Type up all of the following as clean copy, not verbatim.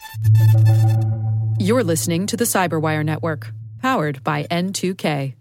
You're listening to the Cyberwire Network, powered by N2K.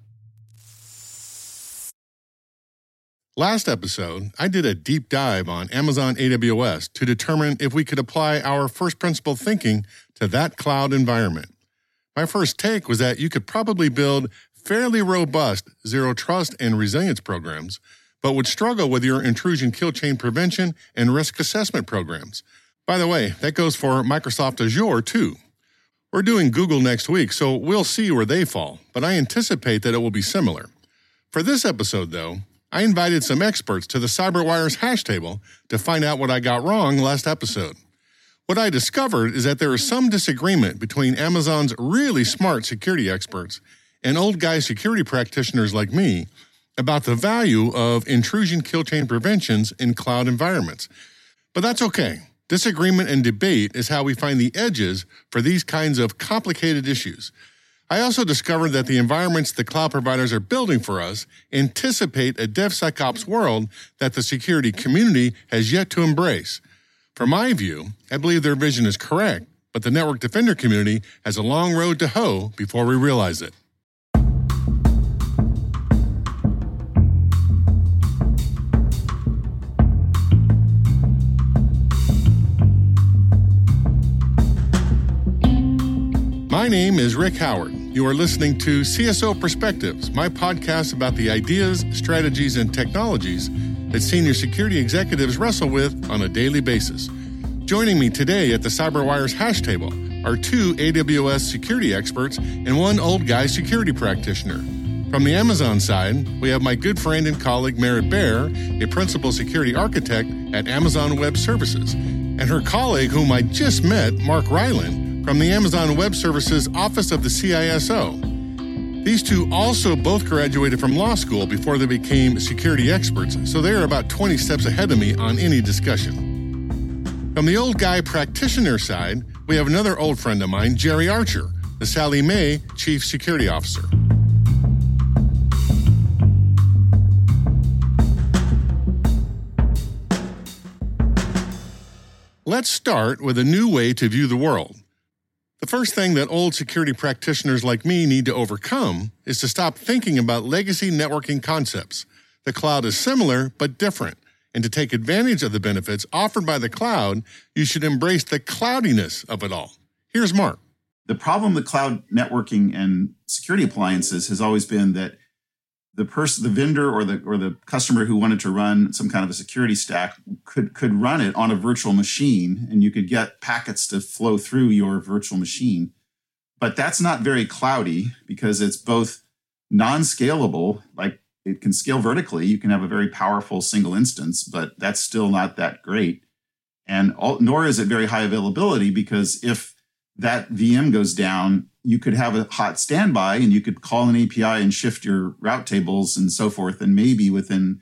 Last episode, I did a deep dive on Amazon AWS to determine if we could apply our first principle thinking to that cloud environment. My first take was that you could probably build fairly robust zero trust and resilience programs, but would struggle with your intrusion kill chain prevention and risk assessment programs. By the way, that goes for Microsoft Azure too. We're doing Google next week, so we'll see where they fall, but I anticipate that it will be similar. For this episode, though, I invited some experts to the CyberWire's hash table to find out what I got wrong last episode. What I discovered is that there is some disagreement between Amazon's really smart security experts and old guy security practitioners like me about the value of intrusion kill chain preventions in cloud environments. But that's okay. Disagreement and debate is how we find the edges for these kinds of complicated issues. I also discovered that the environments the cloud providers are building for us anticipate a DevSecOps world that the security community has yet to embrace. From my view, I believe their vision is correct, but the network defender community has a long road to hoe before we realize it. My name is Rick Howard. You are listening to CSO Perspectives, my podcast about the ideas, strategies, and technologies that senior security executives wrestle with on a daily basis. Joining me today at the CyberWire's hash table are two AWS security experts and one old guy security practitioner. From the Amazon side, we have my good friend and colleague Merritt Baer, a principal security architect at Amazon Web Services, and her colleague whom I just met, Mark Ryland, from the Amazon Web Services Office of the CISO. These two also both graduated from law school before they became security experts, so they are about 20 steps ahead of me on any discussion. From the old guy practitioner side, we have another old friend of mine, Jerry Archer, the Sallie Mae Chief Security Officer. Let's start with a new way to view the world. The first thing that old security practitioners like me need to overcome is to stop thinking about legacy networking concepts. The cloud is similar but different, and to take advantage of the benefits offered by the cloud, you should embrace the cloudiness of it all. Here's Mark. The problem with cloud networking and security appliances has always been that the vendor or the customer who wanted to run some kind of a security stack could run it on a virtual machine, and you could get packets to flow through your virtual machine. But that's not very cloudy because it's both non-scalable, like it can scale vertically. You can have a very powerful single instance, but that's still not that great. And nor is it very high availability, because if that VM goes down, you could have a hot standby and you could call an API and shift your route tables and so forth. And maybe within,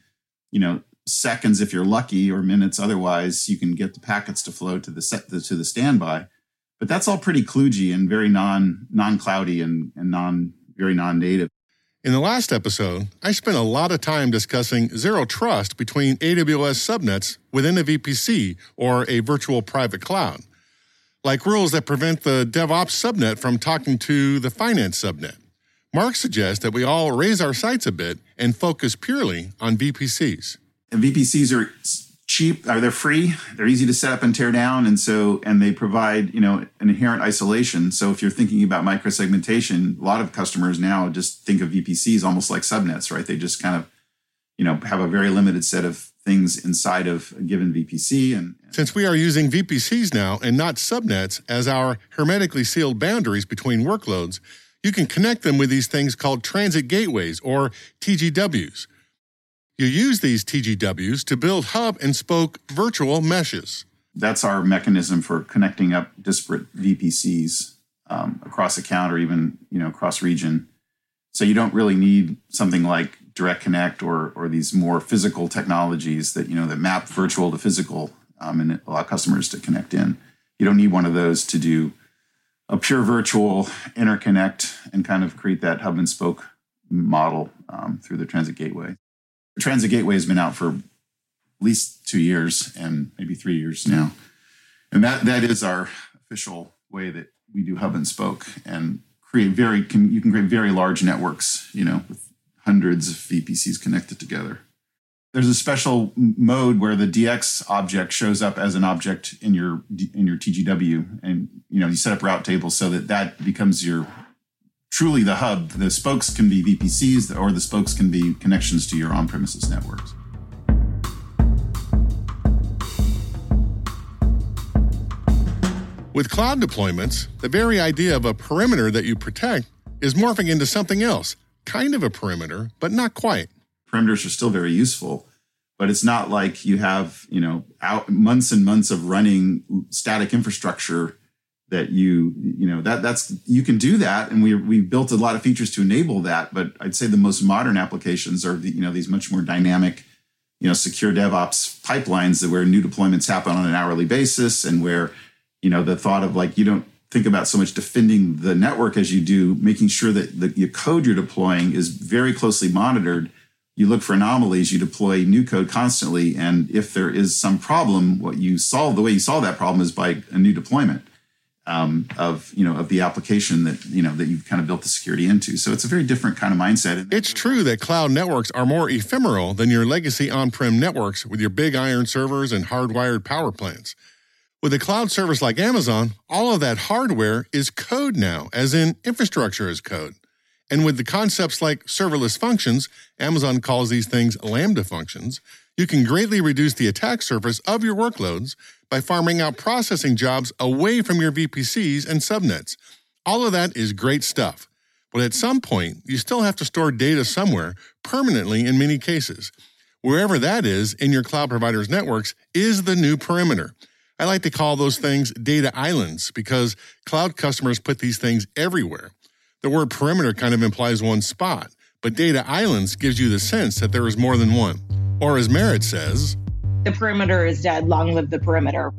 seconds, if you're lucky, or minutes otherwise, you can get the packets to flow to the standby. But that's all pretty kludgy and very non-cloudy and very non-native. In the last episode, I spent a lot of time discussing zero trust between AWS subnets within a VPC or a virtual private cloud, like rules that prevent the DevOps subnet from talking to the finance subnet. Mark suggests that we all raise our sights a bit and focus purely on VPCs. And VPCs are cheap, they're free, they're easy to set up and tear down, and they provide, an inherent isolation. So if you're thinking about microsegmentation, a lot of customers now just think of VPCs almost like subnets, right? They just kind of, have a very limited set of things inside of a given VPC. Since we are using VPCs now and not subnets as our hermetically sealed boundaries between workloads, you can connect them with these things called transit gateways or TGWs. You use these TGWs to build hub and spoke virtual meshes. That's our mechanism for connecting up disparate VPCs across account or even across region. So you don't really need something like Direct Connect or these more physical technologies that that map virtual to physical and allow customers to connect in. You don't need one of those to do a pure virtual interconnect and kind of create that hub and spoke model through the Transit Gateway. The Transit Gateway has been out for at least 2 years and maybe 3 years now. And that is our official way that we do hub and spoke and you can create very large networks, with hundreds of VPCs connected together. There's a special mode where the DX object shows up as an object in your TGW, and you set up route tables so that becomes truly the hub. The spokes can be VPCs, or the spokes can be connections to your on-premises networks. With cloud deployments, the very idea of a perimeter that you protect is morphing into something else, kind of a perimeter, but not quite. Perimeters are still very useful, but it's not like you have, months and months of running static infrastructure that you can do that. And we built a lot of features to enable that. But I'd say the most modern applications are these much more dynamic, secure DevOps pipelines where new deployments happen on an hourly basis, and where the thought of you don't think about so much defending the network as you do making sure that your code you're deploying is very closely monitored. You look for anomalies, you deploy new code constantly. And if there is some problem, the way you solve that problem is by a new deployment of the application that you've kind of built the security into. So it's a very different kind of mindset. It's true that cloud networks are more ephemeral than your legacy on-prem networks with your big iron servers and hardwired power plants. With a cloud service like Amazon, all of that hardware is code now, as in infrastructure as code. And with the concepts like serverless functions, Amazon calls these things Lambda functions, you can greatly reduce the attack surface of your workloads by farming out processing jobs away from your VPCs and subnets. All of that is great stuff. But at some point, you still have to store data somewhere, permanently in many cases. Wherever that is in your cloud provider's networks is the new perimeter. I like to call those things data islands because cloud customers put these things everywhere. The word perimeter kind of implies one spot, but data islands gives you the sense that there is more than one. Or as Merritt says, the perimeter is dead, long live the perimeter.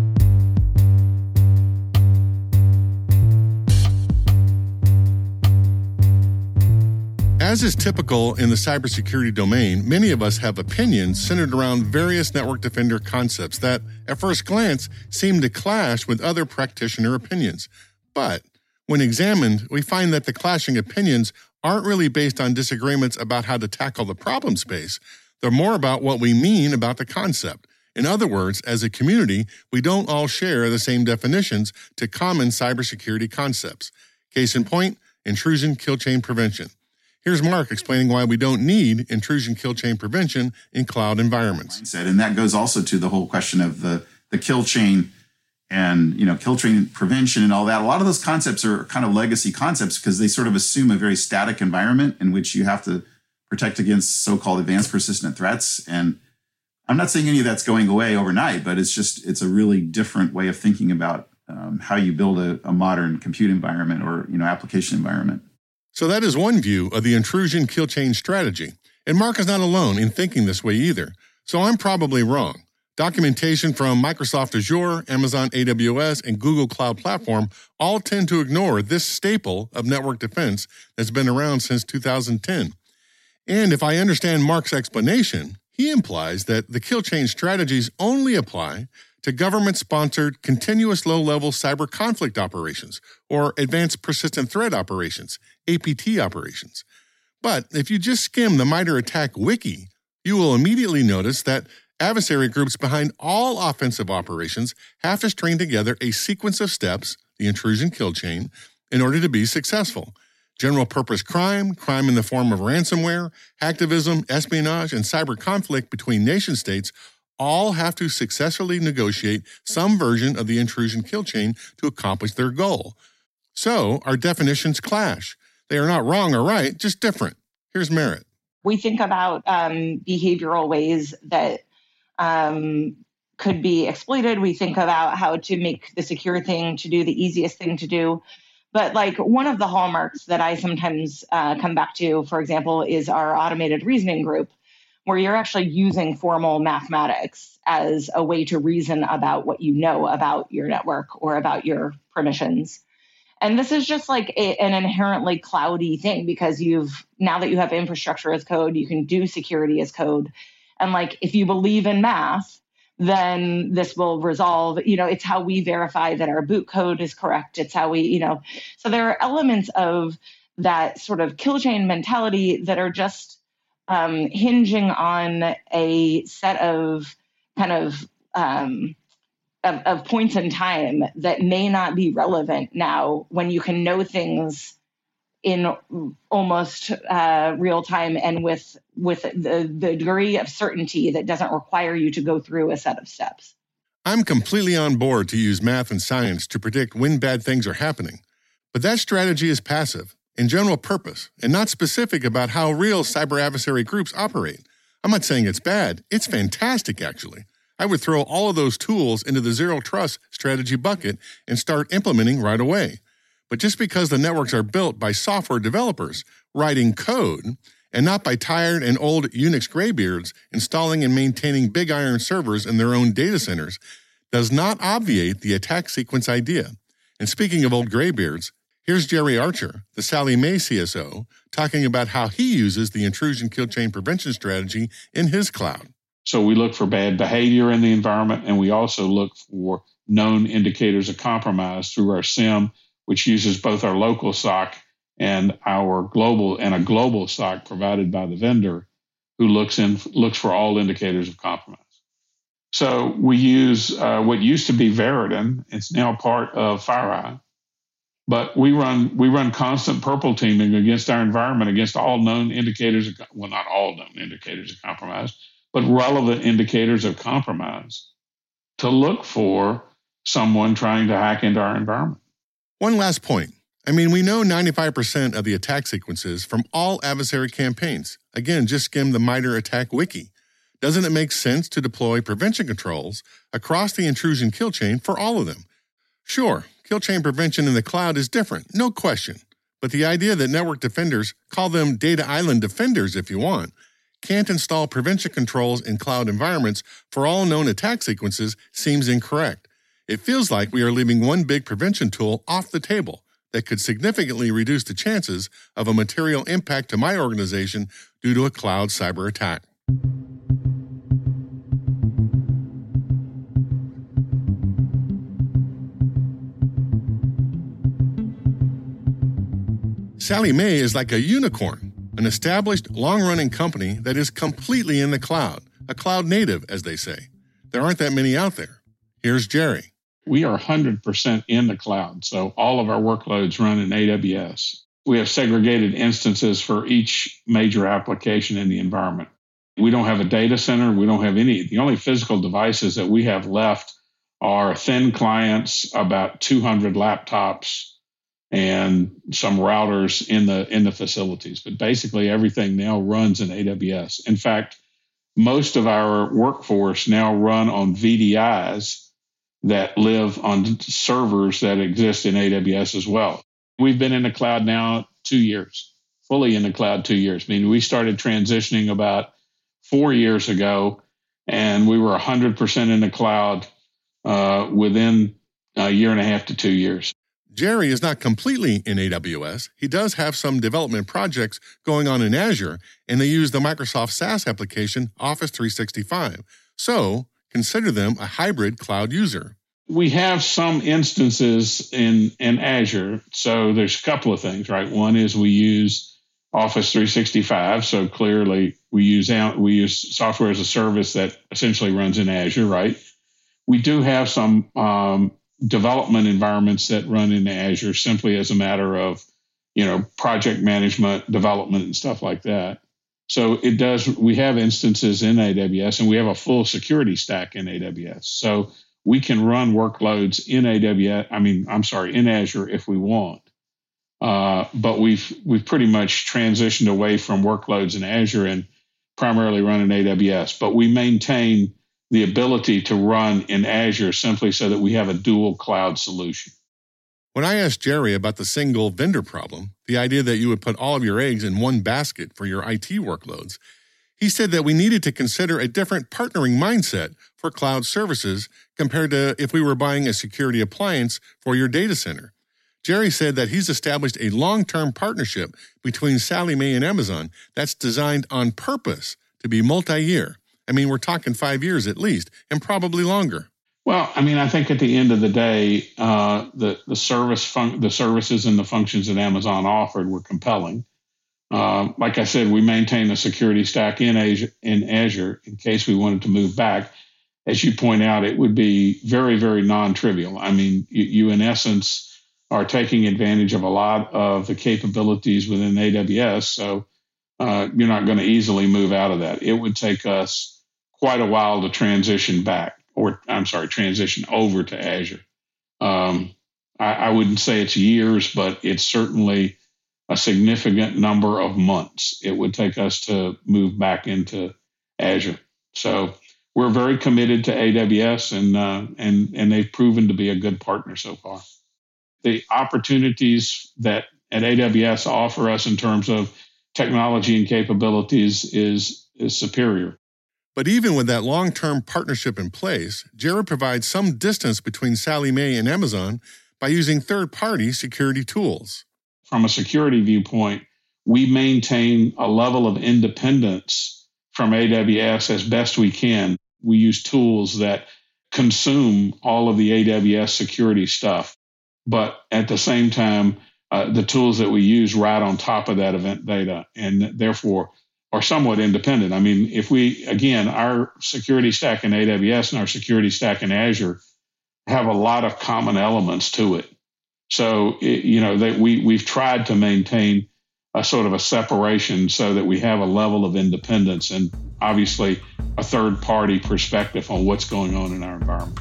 As is typical in the cybersecurity domain, many of us have opinions centered around various network defender concepts that, at first glance, seem to clash with other practitioner opinions. But when examined, we find that the clashing opinions aren't really based on disagreements about how to tackle the problem space. They're more about what we mean about the concept. In other words, as a community, we don't all share the same definitions to common cybersecurity concepts. Case in point, intrusion kill chain prevention. Here's Mark explaining why we don't need intrusion kill chain prevention in cloud environments. And that goes also to the whole question of the kill chain and kill chain prevention and all that. A lot of those concepts are kind of legacy concepts because they sort of assume a very static environment in which you have to protect against so-called advanced persistent threats. And I'm not saying any of that's going away overnight, but it's a really different way of thinking about how you build a modern compute environment or application environment. So that is one view of the intrusion kill chain strategy. And Mark is not alone in thinking this way either. So I'm probably wrong. Documentation from Microsoft Azure, Amazon AWS, and Google Cloud Platform all tend to ignore this staple of network defense that's been around since 2010. And if I understand Mark's explanation, he implies that the kill chain strategies only apply to government-sponsored continuous low-level cyber conflict operations or advanced persistent threat operations, APT operations. But if you just skim the MITRE ATT&CK wiki, you will immediately notice that adversary groups behind all offensive operations have to string together a sequence of steps, the intrusion kill chain, in order to be successful. General purpose crime, crime in the form of ransomware, hacktivism, espionage, and cyber conflict between nation states all have to successfully negotiate some version of the intrusion kill chain to accomplish their goal. So our definitions clash. They are not wrong or right, just different. Here's Merritt. We think about behavioral ways that could be exploited. We think about how to make the secure thing to do the easiest thing to do. But one of the hallmarks that I sometimes come back to, for example, is our automated reasoning group, where you're actually using formal mathematics as a way to reason about what you know about your network or about your permissions. And this is just an inherently cloudy thing because now that you have infrastructure as code, you can do security as code. And if you believe in math, then this will resolve. It's how we verify that our boot code is correct. It's how we, so there are elements of that sort of kill chain mentality that are just hinging on a set of kind of points in time that may not be relevant now when you can know things in almost real time and with the degree of certainty that doesn't require you to go through a set of steps. I'm completely on board to use math and science to predict when bad things are happening, but that strategy is passive, in general purpose, and not specific about how real cyber adversary groups operate. I'm not saying it's bad. It's fantastic, actually. I would throw all of those tools into the zero trust strategy bucket and start implementing right away. But just because the networks are built by software developers writing code and not by tired and old Unix graybeards installing and maintaining big iron servers in their own data centers does not obviate the attack sequence idea. And speaking of old graybeards, here's Jerry Archer, the Sallie Mae CSO, talking about how he uses the intrusion kill chain prevention strategy in his cloud. So we look for bad behavior in the environment, and we also look for known indicators of compromise through our SIEM, which uses both our local SOC and a global SOC provided by the vendor, who looks for all indicators of compromise. So we use what used to be Veridon. It's now part of FireEye, but we run constant purple teaming against our environment, against all known indicators not all known indicators of compromise, but relevant indicators of compromise to look for someone trying to hack into our environment. One last point. We know 95% of the attack sequences from all adversary campaigns. Again, just skim the MITRE ATT&CK wiki. Doesn't it make sense to deploy prevention controls across the intrusion kill chain for all of them? Sure, kill chain prevention in the cloud is different, no question. But the idea that network defenders, call them data island defenders if you want, can't install prevention controls in cloud environments for all known attack sequences seems incorrect. It feels like we are leaving one big prevention tool off the table that could significantly reduce the chances of a material impact to my organization due to a cloud cyber attack. Sallie Mae is like a unicorn, an established, long-running company that is completely in the cloud, a cloud native, as they say. There aren't that many out there. Here's Jerry. We are 100% in the cloud, so all of our workloads run in AWS. We have segregated instances for each major application in the environment. We don't have a data center. We don't have any. The only physical devices that we have left are thin clients, about 200 laptops, and some routers in the facilities. But basically, everything now runs in AWS. In fact, most of our workforce now run on VDIs that live on servers that exist in AWS as well. We've been in the cloud now 2 years, fully in the cloud 2 years. We started transitioning about 4 years ago, and we were 100% in the cloud within a year and a half to 2 years. Jerry is not completely in AWS. He does have some development projects going on in Azure, and they use the Microsoft SaaS application Office 365. So consider them a hybrid cloud user. We have some instances in Azure. So there's a couple of things, right? One is we use Office 365. So clearly we use software as a service that essentially runs in Azure, right? We do have some development environments that run in Azure simply as a matter of, project management, development, and stuff like that. So we have instances in AWS, and we have a full security stack in AWS. So we can run workloads in in Azure if we want. But we've pretty much transitioned away from workloads in Azure and primarily run in AWS. But we maintain the ability to run in Azure simply so that we have a dual cloud solution. When I asked Jerry about the single vendor problem, the idea that you would put all of your eggs in one basket for your IT workloads, he said that we needed to consider a different partnering mindset for cloud services compared to if we were buying a security appliance for your data center. Jerry said that he's established a long-term partnership between Sallie Mae and Amazon that's designed on purpose to be multi-year, I mean, we're talking 5 years at least, and probably longer. Well, I mean, I think at the end of the day, the services and the functions that Amazon offered were compelling. Like I said, we maintain a security stack in Azure in case we wanted to move back. As you point out, it would be very, very non-trivial. I mean, you in essence are taking advantage of a lot of the capabilities within AWS, so you're not going to easily move out of that. It would take us quite a while to transition over to Azure. I wouldn't say it's years, but it's certainly a significant number of months it would take us to move back into Azure. So we're very committed to AWS, and they've proven to be a good partner so far. The opportunities that at AWS offer us in terms of technology and capabilities is superior. But even with that long-term partnership in place, Jared provides some distance between Sallie Mae and Amazon by using third-party security tools. From a security viewpoint, we maintain a level of independence from AWS as best we can. We use tools that consume all of the AWS security stuff, but at the same time, the tools that we use ride on top of that event data and therefore are somewhat independent. I mean, our security stack in AWS and our security stack in Azure have a lot of common elements to it. So, we've tried to maintain a sort of a separation so that we have a level of independence and obviously a third-party perspective on what's going on in our environment.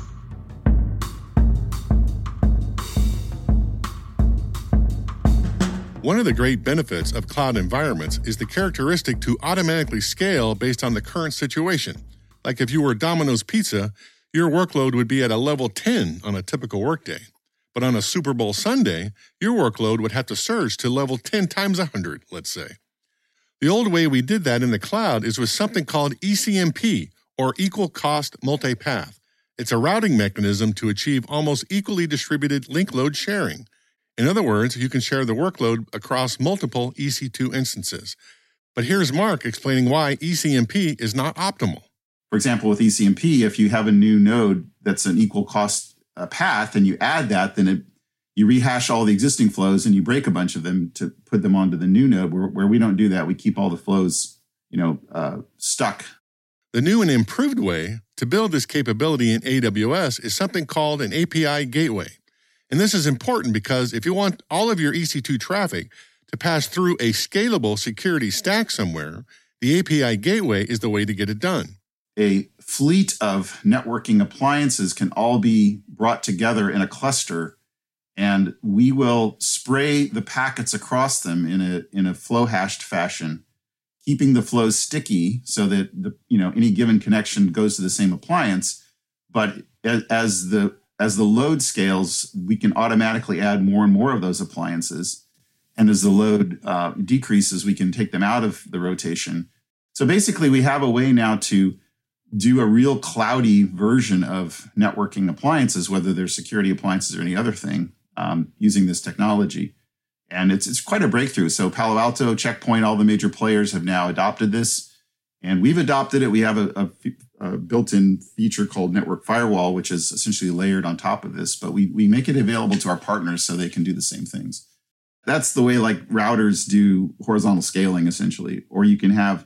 One of the great benefits of cloud environments is the characteristic to automatically scale based on the current situation. Like if you were Domino's Pizza, your workload would be at a level 10 on a typical workday. But on a Super Bowl Sunday, your workload would have to surge to level 10 times 100, let's say. The old way we did that in the cloud is with something called ECMP, or Equal Cost Multipath. It's a routing mechanism to achieve almost equally distributed link load sharing. In other words, you can share the workload across multiple EC2 instances. But here's Mark explaining why ECMP is not optimal. For example, with ECMP, if you have a new node that's an equal cost path and you add that, then you rehash all the existing flows and you break a bunch of them to put them onto the new node. Where we don't do that, we keep all the flows, stuck. The new and improved way to build this capability in AWS is something called an API gateway. And this is important because if you want all of your EC2 traffic to pass through a scalable security stack somewhere, the API gateway is the way to get it done. A fleet of networking appliances can all be brought together in a cluster, and we will spray the packets across them in a flow hashed fashion, keeping the flows sticky so that any given connection goes to the same appliance. But as the load scales, we can automatically add more and more of those appliances, and as the load decreases, we can take them out of the rotation. So basically, we have a way now to do a real cloudy version of networking appliances, whether they're security appliances or any other thing, using this technology. And it's quite a breakthrough. So Palo Alto, Check Point, all the major players have now adopted this. And we've adopted it. We have a built-in feature called Network Firewall, which is essentially layered on top of this. But we make it available to our partners so they can do the same things. That's the way like routers do horizontal scaling, essentially. Or you can have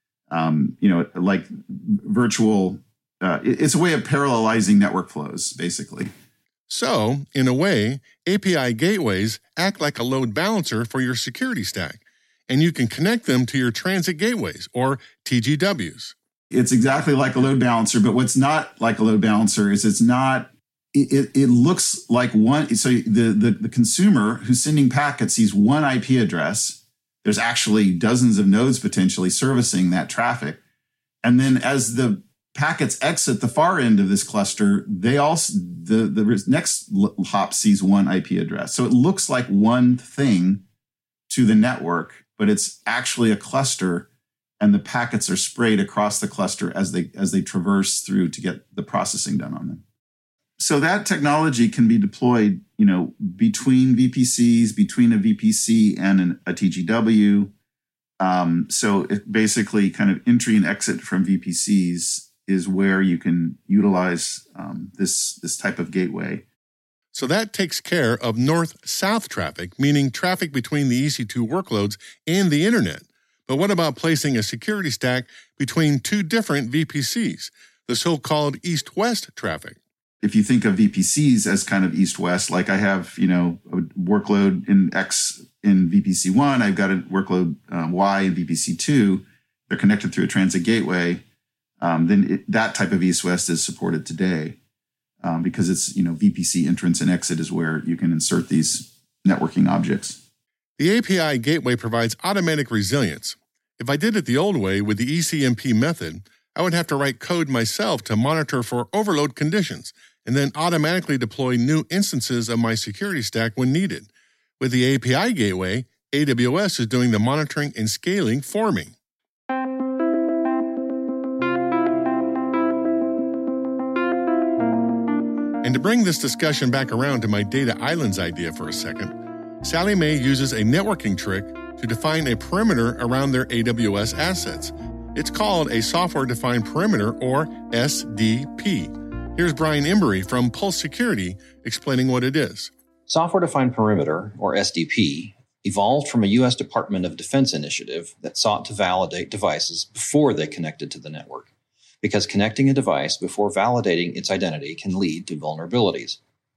like virtual, it's a way of parallelizing network flows, basically. So, in a way, API gateways act like a load balancer for your security stack, and you can connect them to your transit gateways, or TGWs. It's exactly like a load balancer, but what's not like a load balancer is it looks like one. So the consumer who's sending packets sees one IP address. There's actually dozens of nodes potentially servicing that traffic. And then as the packets exit the far end of this cluster, the next hop sees one IP address. So it looks like one thing to the network, but it's actually a cluster, and the packets are sprayed across the cluster as they traverse through to get the processing done on them. So that technology can be deployed, between VPCs, between a VPC and a TGW. So it basically kind of entry and exit from VPCs is where you can utilize this type of gateway. So that takes care of north-south traffic, meaning traffic between the EC2 workloads and the internet. But what about placing a security stack between two different VPCs, the so-called east-west traffic? If you think of VPCs as kind of east-west, like I have, a workload in X in VPC 1, I've got a workload Y in VPC 2, they're connected through a transit gateway, then that type of east-west is supported today because it's, VPC entrance and exit is where you can insert these networking objects. The API gateway provides automatic resilience. If I did it the old way with the ECMP method, I would have to write code myself to monitor for overload conditions and then automatically deploy new instances of my security stack when needed. With the API gateway, AWS is doing the monitoring and scaling for me. And to bring this discussion back around to my data islands idea for a second, Sallie Mae uses a networking trick to define a perimeter around their AWS assets. It's called a software-defined perimeter, or SDP. Here's Brian Embry from Pulse Security explaining what it is. Software-defined perimeter, or SDP, evolved from a U.S. Department of Defense initiative that sought to validate devices before they connected to the network, because connecting a device before validating its identity can lead to vulnerabilities.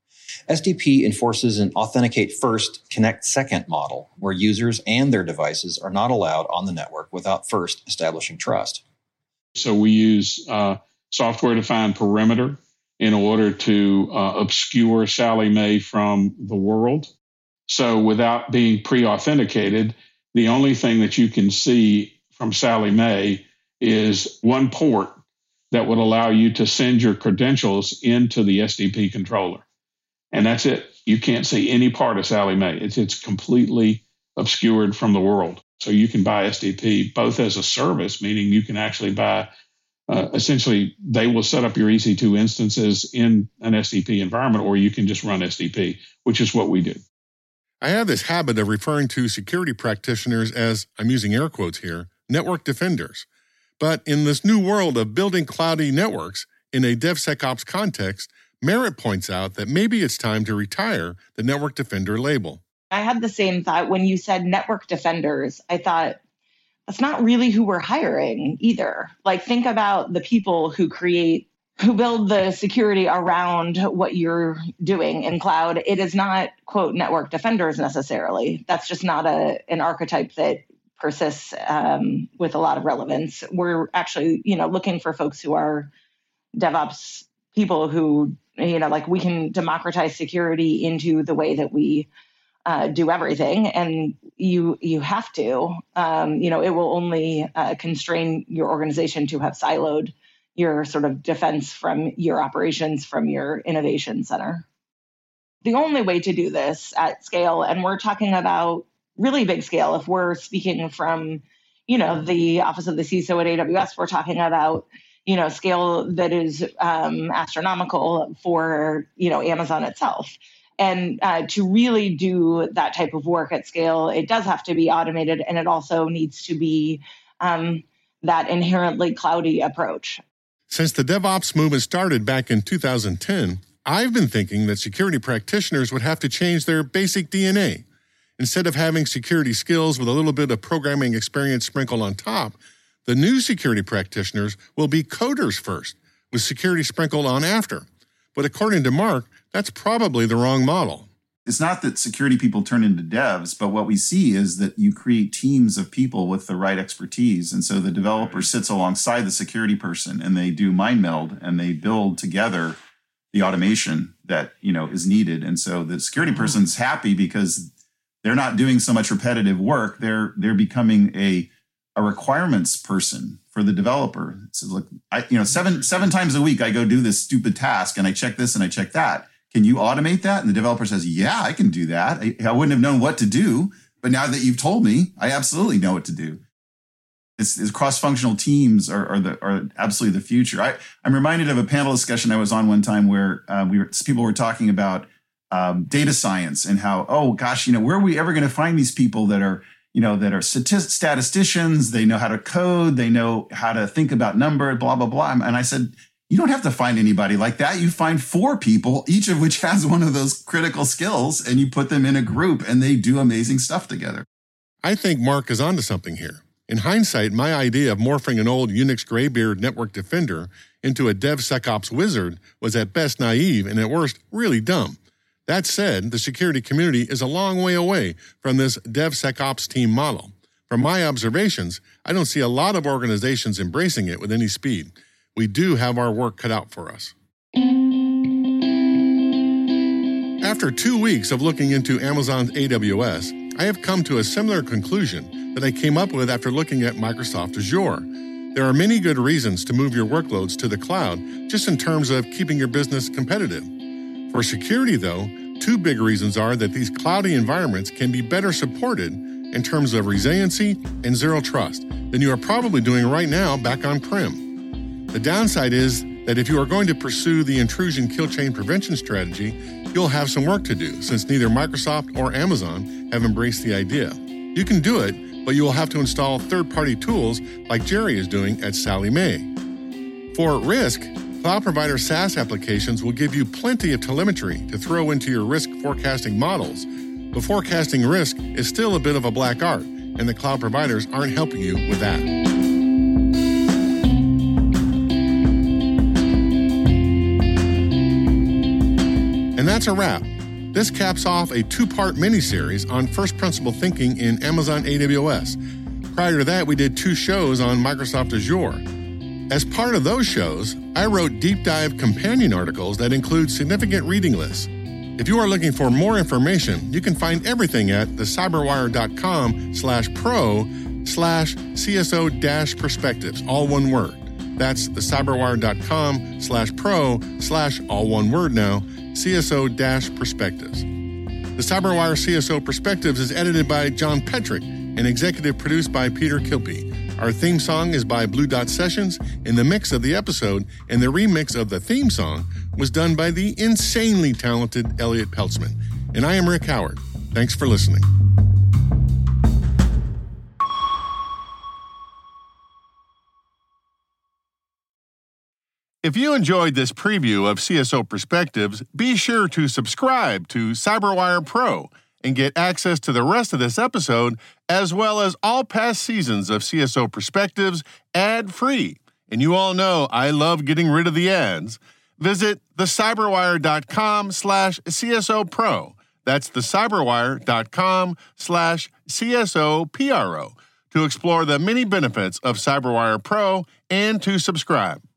SDP enforces an authenticate first, connect second model, where users and their devices are not allowed on the network without first establishing trust. So we use software-defined perimeter in order to obscure Sallie Mae from the world. So without being pre-authenticated, the only thing that you can see from Sallie Mae is one port that would allow you to send your credentials into the SDP controller. And that's it. You can't see any part of Sallie Mae. It's completely obscured from the world. So you can buy SDP both as a service, meaning you can actually buy, essentially, they will set up your EC2 instances in an SDP environment, or you can just run SDP, which is what we do. I have this habit of referring to security practitioners as, I'm using air quotes here, network defenders. But in this new world of building cloudy networks in a DevSecOps context, Merritt points out that maybe it's time to retire the network defender label. I had the same thought when you said network defenders. I thought, that's not really who we're hiring either. Like, think about the people who build the security around what you're doing in cloud. It is not, quote, network defenders necessarily. That's just not an archetype that persists with a lot of relevance. We're actually, looking for folks who are DevOps people who, we can democratize security into the way that we do everything. And you have to, it will only constrain your organization to have siloed your sort of defense from your operations, from your innovation center. The only way to do this at scale, and we're talking about really big scale, if we're speaking from, the Office of the CISO at AWS, we're talking about, scale that is astronomical for, Amazon itself. And to really do that type of work at scale, it does have to be automated, and it also needs to be that inherently cloudy approach. Since the DevOps movement started back in 2010, I've been thinking that security practitioners would have to change their basic DNA. Instead of having security skills with a little bit of programming experience sprinkled on top, the new security practitioners will be coders first, with security sprinkled on after. But according to Mark, that's probably the wrong model. It's not that security people turn into devs, but what we see is that you create teams of people with the right expertise. And so the developer sits alongside the security person, and they do mind meld, and they build together the automation that, is needed. And so the security person's happy because they're not doing so much repetitive work. They're becoming a requirements person for the developer. So look, seven times a week I go do this stupid task, and I check this and I check that. Can you automate that? And the developer says, yeah, I can do that. I wouldn't have known what to do, but now that you've told me, I absolutely know what to do. It's cross-functional teams are absolutely the future. I'm reminded of a panel discussion I was on one time where people were talking about data science and how, where are we ever going to find these people that are, that are statisticians. They know how to code. They know how to think about number, blah, blah, blah. And I said, you don't have to find anybody like that. You find 4 people, each of which has one of those critical skills, and you put them in a group and they do amazing stuff together. I think Mark is onto something here. In hindsight, my idea of morphing an old Unix graybeard network defender into a DevSecOps wizard was at best naive and at worst really dumb. That said, the security community is a long way away from this DevSecOps team model. From my observations, I don't see a lot of organizations embracing it with any speed. We do have our work cut out for us. After 2 weeks of looking into Amazon's AWS, I have come to a similar conclusion that I came up with after looking at Microsoft Azure. There are many good reasons to move your workloads to the cloud, just in terms of keeping your business competitive. For security, though, 2 big reasons are that these cloudy environments can be better supported in terms of resiliency and zero trust than you are probably doing right now back on-prem. The downside is that if you are going to pursue the intrusion kill chain prevention strategy, you'll have some work to do since neither Microsoft or Amazon have embraced the idea. You can do it, but you will have to install third-party tools like Jerry is doing at Sallie Mae. For risk, cloud provider SaaS applications will give you plenty of telemetry to throw into your risk forecasting models, but forecasting risk is still a bit of a black art, and the cloud providers aren't helping you with that. And that's a wrap. This caps off a 2-part mini-series on first principle thinking in Amazon AWS. Prior to that, we did 2 shows on Microsoft Azure. As part of those shows, I wrote deep dive companion articles that include significant reading lists. If you are looking for more information, you can find everything at thecyberwire.com/pro/CSO-perspectives, all one word. That's thecyberwire.com/pro/ all one word now, CSO-perspectives. The CyberWire CSO Perspectives is edited by John Petrick and executive produced by Peter Kilpie. Our theme song is by Blue Dot Sessions, and the mix of the episode and the remix of the theme song was done by the insanely talented Elliot Peltzman. And I am Rick Howard. Thanks for listening. If you enjoyed this preview of CSO Perspectives, be sure to subscribe to CyberWire Pro and get access to the rest of this episode, as well as all past seasons of CSO Perspectives ad-free. And you all know I love getting rid of the ads. Visit thecyberwire.com/CSOPro. That's thecyberwire.com/CSOPRO to explore the many benefits of CyberWire Pro and to subscribe.